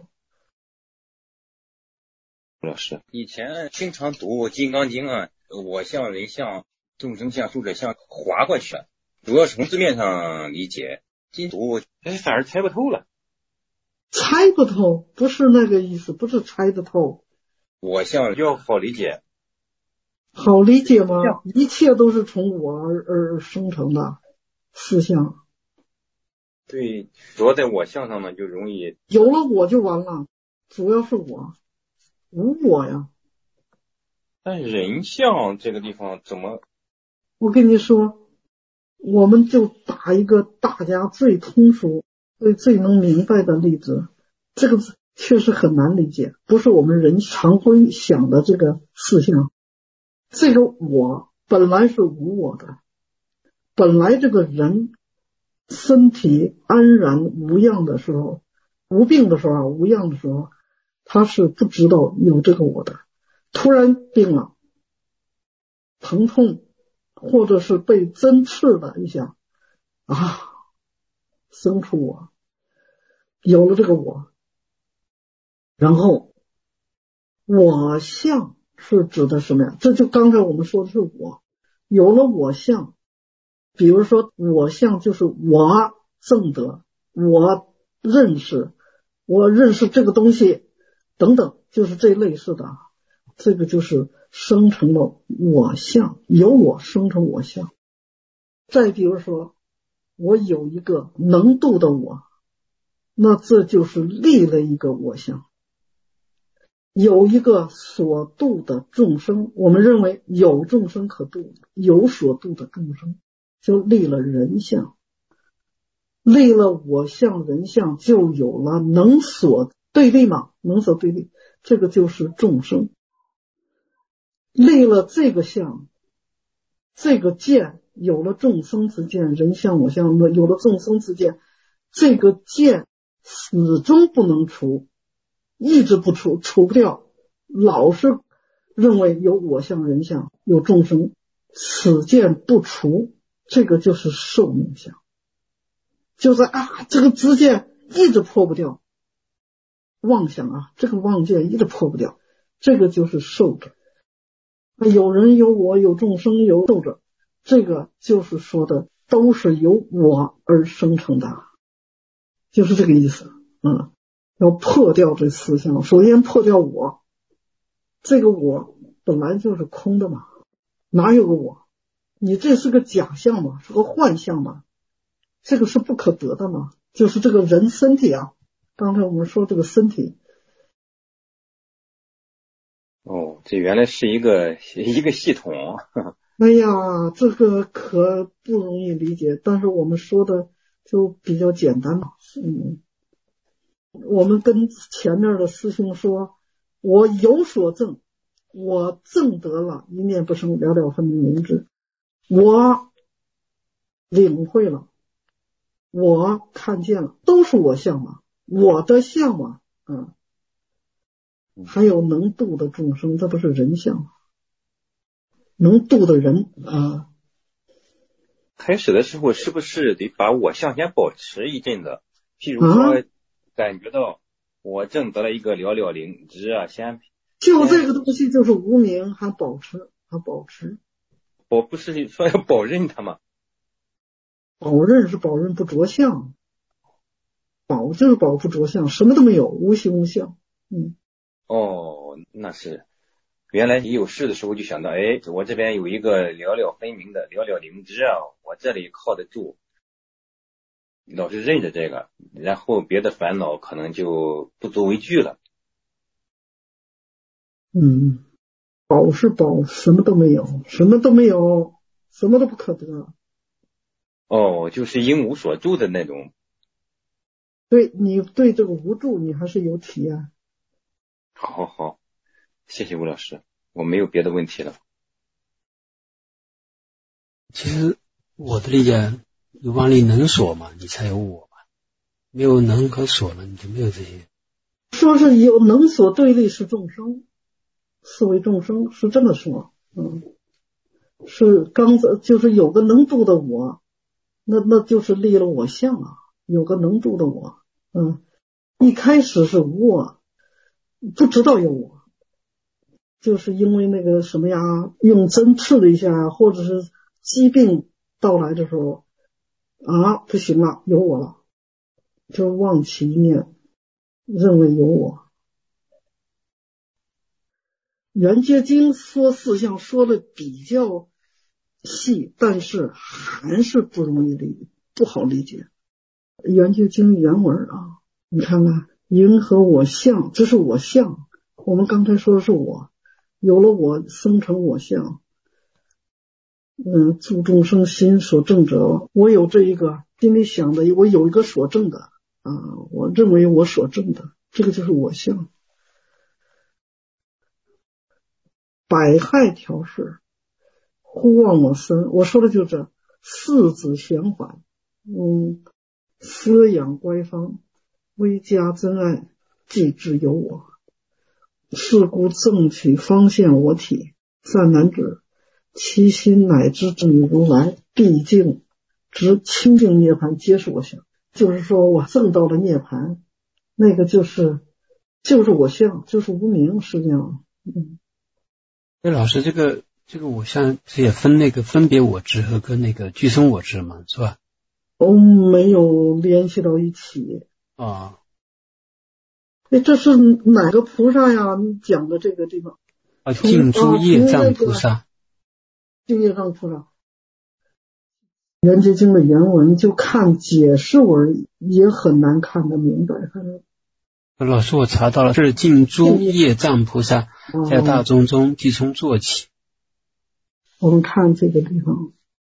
老师，以前经常读《金刚经》啊，我相、人相、众生相、寿者相划过去了，主要是从字面上理解。今读哎，反而猜不透了。 猜不透不是那个意思，不是猜得透。 我相要好理解， 好理解吗？一切都是从我而而生成的四相。 对，主要在我相上呢，就容易有了我就完了，主要是我，无我呀。 但人相这个地方怎么？ 我跟你说，我们就打一个大家最通俗、最最能明白的例子，这个确实很难理解，不是我们人常会想的这个四项。这个我本来是无我的， 本来这个人身体安然无恙的时候，无病的时候啊，无恙的时候，他是不知道有这个我的。突然病了，疼痛或者是被针刺了一下啊，生出我，有了这个我。然后我相是指的什么呀？这就刚才我们说的是我，有了我相，比如说我相就是我证得，我认识，我认识这个东西等等，就是这类似的，这个就是生成了我相，由我生成我相。再比如说我有一个能度的我，那这就是立了一个我相。有一个所度的众生，我们认为有众生可度，有所度的众生，就立了人相，立了我相人相，就有了能所对立嘛，能所对立，这个就是众生。立了这个相，这个见，有了众生之见，人相我相，有了众生之见，这个见始终不能除，一直不除，除不掉，老是认为有我相人相，有众生，此见不除，这个就是寿命相，就是啊，这个知见一直破不掉，妄想啊，这个妄见一直破不掉，这个就是寿者。有人有我有众生有寿者，这个就是说的都是由我而生成的，就是这个意思。嗯，要破掉这思想，首先破掉我，这个我本来就是空的嘛，哪有个我？你这是个假象嘛，是个幻象嘛，这个是不可得的嘛，就是这个人身体啊，刚才我们说这个身体。 哦，这原来是一个一个系统。 哎呀，这个可不容易理解，但是我们说的就比较简单嘛。嗯，我们跟前面的师兄说，我有所证，我证得了一念不生，了了分明明智，我领会了，我看见了，都是我相嘛，我的相嘛，嗯。还有能度的众生，这不是人相吗？能度的人啊。 开始的时候是不是得把我相先保持一阵子？譬如说，感觉到我证得了一个了了灵知啊，先就这个东西就是无明，还保持，还保持。 我不是说要保认它吗？ 保认是保认不着相，保就是保不着相，什么都没有，无形无相。嗯。 哦，那是原来你有事的时候就想到，哎，我这边有一个了了分明的了了灵知啊，我这里靠得住，老是认着这个，然后别的烦恼可能就不足为惧了。 嗯，保是保，什么都没有，什么都没有，什么都不可得。 哦，就是因无所住的那种。 对，你对这个无助你还是有体验。 好好好，谢谢吴老师，我没有别的问题了。 其实我的理解，有妄力能所嘛，你才有我嘛，没有能和所了，你就没有这些。 说是有能所对立是众生，是为众生，是这么说。嗯，是刚才就是有个能度的我，那那就是立了我相啊，有个能度的我。嗯，一开始是无我。不知道有我，就是因为那个什么呀，用针刺了一下，或者是疾病到来的时候啊，不行了，有我了，就妄起一念，认为有我。圆觉经说四项说的比较细，但是还是不容易理，不好理解。圆觉经原文啊，你看看。因和我相，这是我相，我们刚才说的是我，有了我生成我相。嗯，诸众生心所证者，我有这一个心里想的，我有一个所证的啊，我认为我所证的，这个就是我相。百害调适，忽忘我身，我说的就是这， 四子玄缓，嗯，思养乖方，微加真爱，既之有我。是故正取方现我体，善男子，其心乃至正与如来，毕竟直清净涅槃，皆是我相。就是说我证到了涅槃，那个就是就是我相，就是无明，实际上。嗯， 哎，老师，这个这个我相是也分那个分别我执和跟那个具生我执嘛，是吧？ 我没有联系到一起啊。 哎，这是哪个菩萨呀？你讲的这个地方啊，净诸业藏菩萨。 净业藏菩萨。圆觉经的原文就看解释文也很难看得明白。 老师，我查到了，这是净诸业藏菩萨在大众中即从做起。 我们看这个地方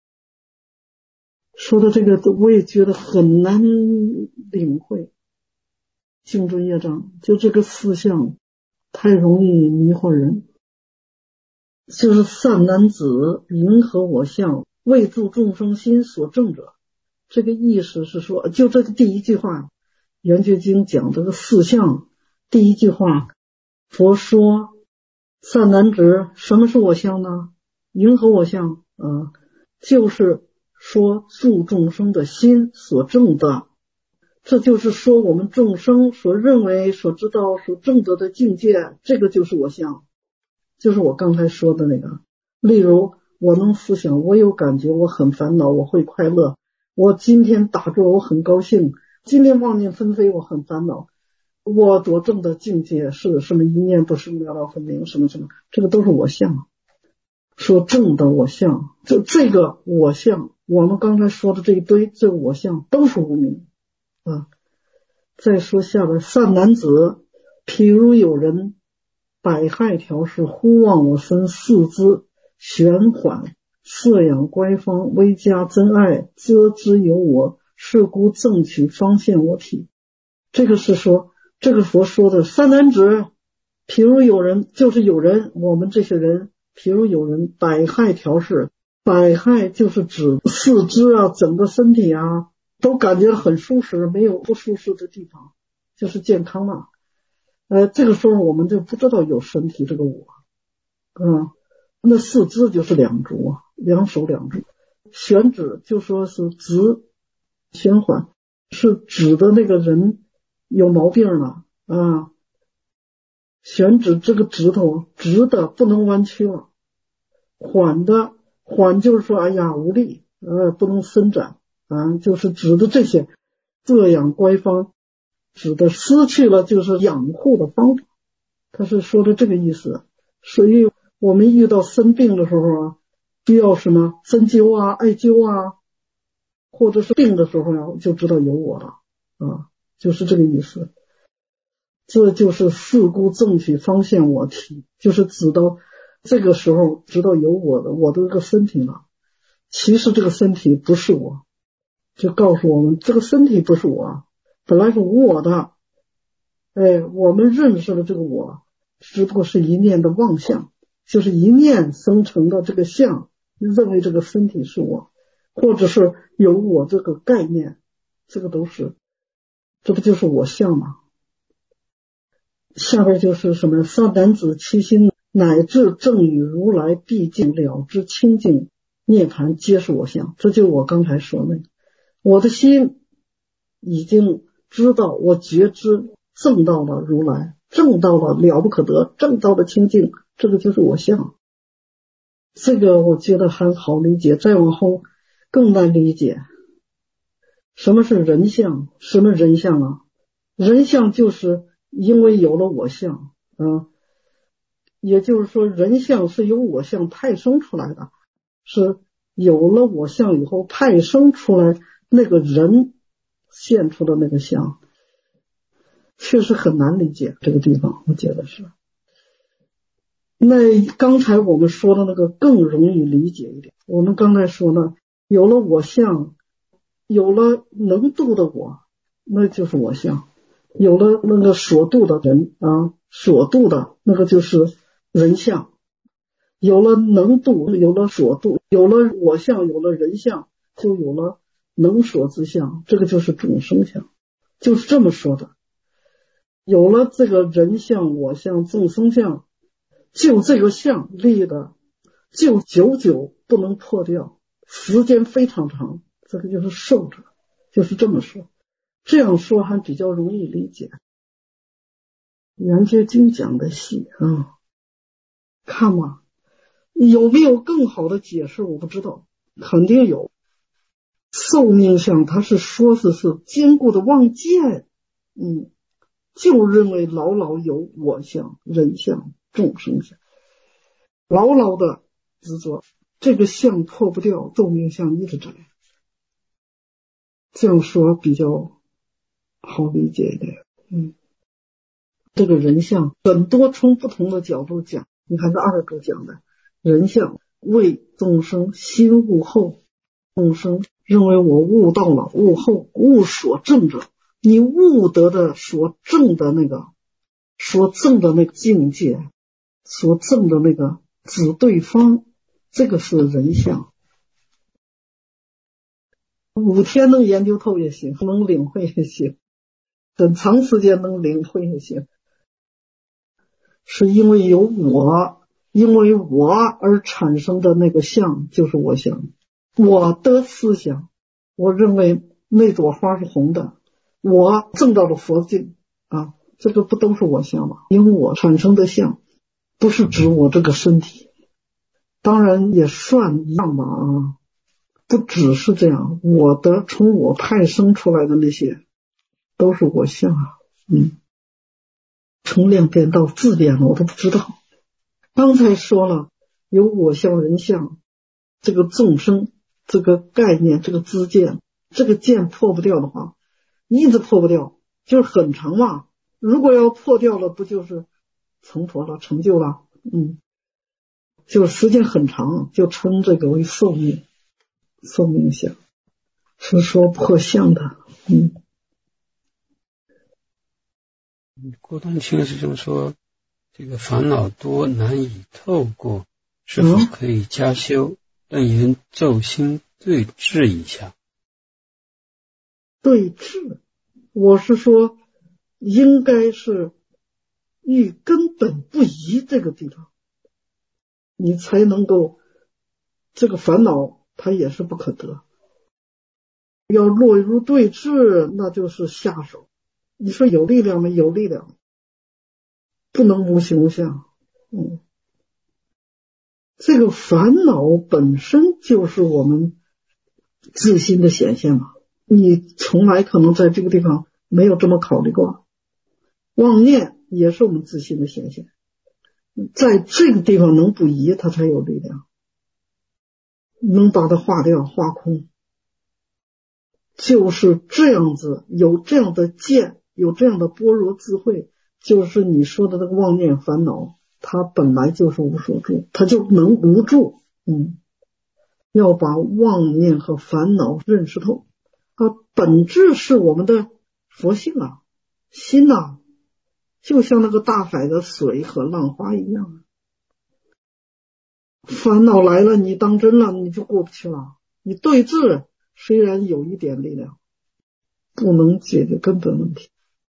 说的这个，我也觉得很难领会。净诸业障，就这个四项太容易迷惑人。就是善男子，云何我相，为助众生心所证者。这个意思是说，就这个第一句话，圆觉经讲这个四项，第一句话，佛说善男子，什么是我相呢？云何我相啊？就是说助众生的心所证的。这就是说我们众生所认为、所知道、所证得的境界，这个就是我相，就是我刚才说的那个。例如我能思想，我有感觉，我很烦恼，我会快乐，我今天打坐我很高兴，今天妄念纷飞我很烦恼，我所证的境界是什么一念不生了了分明什么什么，这个都是我相，所证的我相。就这个我相，我们刚才说的这一堆，这个我相都是无明啊。再说下来，善男子，譬如有人百害调饰，忽忘我身，四肢玄缓，摄养乖方，微加真爱，遮之有我，是故正取方现我体。这个是说，这个佛说的善男子，譬如有人，就是有人，我们这些人，譬如有人百害调饰，百害就是指四肢啊，整个身体啊都感觉很舒适，没有不舒适的地方，就是健康了。呃，这个时候我们就不知道有身体这个我，嗯，那四肢就是两足，两手两足。悬指就说是直玄缓，是指的那个人有毛病了啊。悬指这个指头直的不能弯曲了，缓的缓就是说哎呀无力，呃不能伸展啊，就是指的这些。摄养乖方指的失去了就是养护的方法，他是说的这个意思。所以我们遇到生病的时候啊，需要什么针灸啊、艾灸啊，或者是病的时候啊，就知道有我了啊，就是这个意思。这就是四故正取方现我体，就是指到这个时候知道有我的我的这个身体了。其实这个身体不是我，就告诉我们这个身体不是我，本来是无我的。哎，我们认识了这个我，只不过是一念的妄相，就是一念生成的这个相，认为这个身体是我，或者是有我这个概念，这个都是，这不就是我相吗？下边就是什么？善男子，其心乃至正与如来毕竟了知清净涅槃，皆是我相。这就是我刚才说的，我的心已经知道，我觉知证到了如来，证到了了不可得，证到了清净，这个就是我相。这个我觉得还好理解，再往后更难理解。什么是人相？什么人相啊？人相就是因为有了我相啊，也就是说人相是由我相派生出来的，是有了我相以后派生出来那个人现出的那个相，确实很难理解这个地方，我觉得是。那刚才我们说的那个更容易理解一点，我们刚才说呢，有了我相，有了能度的我，那就是我相。有了那个所度的人啊，所度的那个就是人相。有了能度，有了所度，有了我相，有了人相， 就有了能所之相，这个就是众生相，就是这么说的。有了这个人相、我相、众生相，就这个相立的就久久不能破掉，时间非常长，这个就是受者，就是这么说。这样说还比较容易理解。圆觉经讲的细啊，看吧，有没有更好的解释我不知道，肯定有。寿命相它是说是是坚固的妄见，嗯，就认为牢牢有我相、人相、众生相，牢牢的执着，这个相破不掉，寿命相一直在。这样说比较好理解一点。嗯，这个人相很多从不同的角度讲，你看这二主讲的人相为众生心悟后，众生认为我悟到了，悟后悟所证者，你悟得的所证的那个所证的那个境界，所证的那个指对方，这个是人相。五天能研究透也行，能领会也行，很长时间能领会也行，是因为有我，因为我而产生的那个相就是我相。我的思想，我认为那朵花是红的，我证到了佛境啊，这个不都是我相吗？因为我产生的相不是指我这个身体，当然也算一样吧啊，不只是这样，我的从我派生出来的那些都是我相啊，嗯，从量变到质变了我都不知道。刚才说了有我相、人相，这个众生这个概念，这个知见，这个见破不掉的话，一直破不掉，就是很长嘛。如果要破掉了，不就是成佛了，成就了？嗯，就时间很长，就称这个为寿命，寿命相是说破相的。嗯， 郭冬青是这么说，这个烦恼多难以透过，是否可以加修？楞严咒心对治一下。 对治，我是说应该是与根本不移这个地方，你才能够，这个烦恼它也是不可得。要落入对治，那就是下手。你说有力量吗？有力量，不能无形无相。嗯，这个烦恼本身就是我们自心的显现嘛，你从来可能在这个地方没有这么考虑过。妄念也是我们自心的显现，在这个地方能不移，它才有力量，能把它化掉化空。就是这样子，有这样的见，有这样的般若智慧，就是你说的那个妄念烦恼，它本来就是无所住，它就能无住。嗯，要把妄念和烦恼认识透，它本质是我们的佛性啊，心啊，就像那个大海的水和浪花一样。烦恼来了，你当真了，你就过不去了。你对治虽然有一点力量，不能解决根本问题。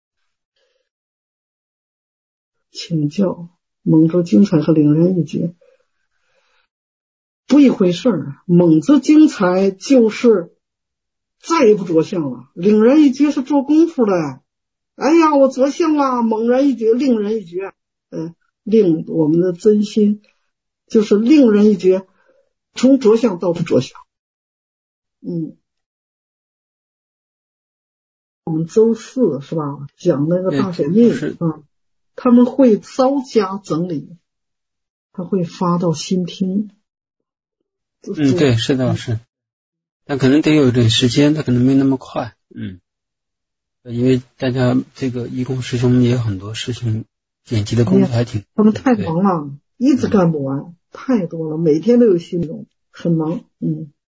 请教蒙着精彩和领人一劫不一回事儿，蒙着精彩就是再也不着相了，领人一劫是做功夫的。哎呀，我着相了，猛然一劫，令人一劫，呃，令我们的真心就是令人一劫，从着相到不着相。嗯，我们周四是吧，讲那个大显密啊，他们会稍加整理，他会发到新听。 嗯，对，是的，是，但可能得有点时间，他可能没那么快。嗯，因为大家这个义工师兄也有很多事情，剪辑的工作还挺， 他们太忙了，一直干不完，太多了，每天都有新内容，很忙。嗯。